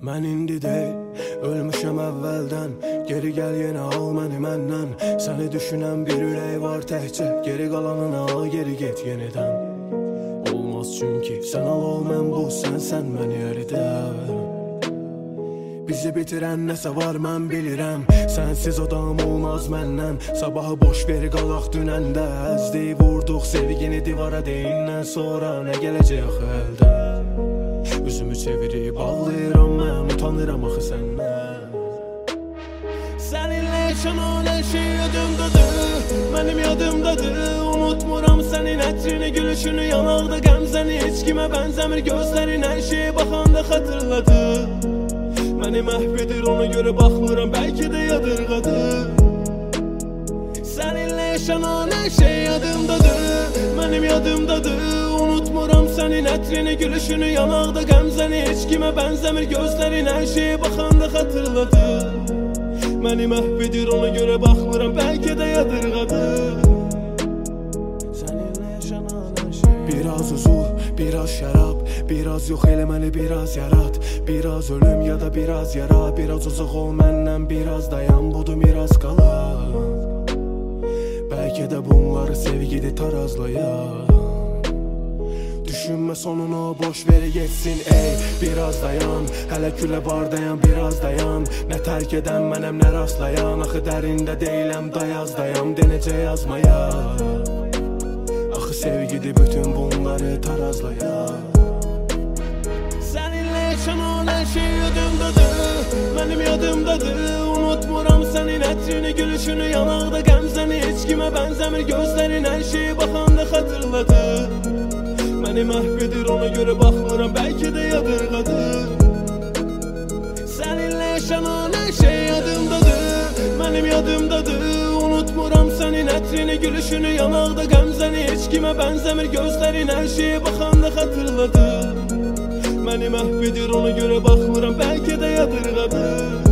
Mən indi deyil, ölmüşəm əvvəldən. Geri gəl yenə al məni məndən. Səni düşünən bir ürək var təkcə. Geri qalanına al, geri get yenidən. Olmaz çünki sən al mən bu, sən məni əridə. Bizi bitirən nəsə var mən bilirəm. Sənsiz adam olmaz məndən. Sabahı boş veri qalaq dünəndə. Əzdi vurduq sevgini divara deyindən sonra nə gələcək axı əldən. Üzümü çevirib ağlayıram mən, utanıram axı səndən. Səninlə yaşanan hər şey yadımdadır, mənim yadımdadır. Unutmuram sənin ətrini, gülüşünü, yanaqda qəmzəni. Heç kimə bənzəmir gözlərin, hər şeyə baxanda xatırladı. Məni məhv edir, ona görə baxmıram, bəlkə də yadırğadır. Səninlə yaşanan hər şey yadımdadır, mənim yadımdadır. Unutmuram sənin ətrini, gülüşünü, yanaqda qəmzəni. Heç kimə bənzəmir gözlərin, hər şeyə baxanda xatırladı. Məni məhv edir, ona görə baxmıram, bəlkə də yadırğadır. Səninlə yaşanan hər şey. Biraz huzur, biraz şərab, biraz yox elə məni biraz yarat. Biraz ölüm ya da biraz yara. Biraz uzaq ol məndən, biraz dayan, budur miras qalan. Bəlkə də bunları sevgidi tarazlayar. Düşünmə sonunu, boş veri geçsin ey. Biraz dayan, hələ külə var dayan, biraz dayan. Nə tərk edən mənəm, nə rastlayan. Axı dərində deyiləm, dayaz dayam, denəcə yazmaya. Axı sevgidi bütün bunları tarazlayar. Səninlə yaşanan hər şey yadımdadır, mənim yadımdadır. Unutmuram sənin ətrini, gülüşünü, yanaqda qəmzəni. Heç kimə bənzəmir gözlərin, hər şeyə baxanda xatırladır. Məni məhv edir, ona görə baxmıram, bəlkə də yadırğadır. Səninlə yaşanan hər şey yadımdadır, mənim yadımdadır. Unutmuram sənin ətrini, gülüşünü, yanaqda qəmzəni. Heç kimə bənzəmir gözlərin, hər şeyə baxanda xatırladır. Məni məhv edir, ona görə baxmıram, bəlkə də yadırğadır.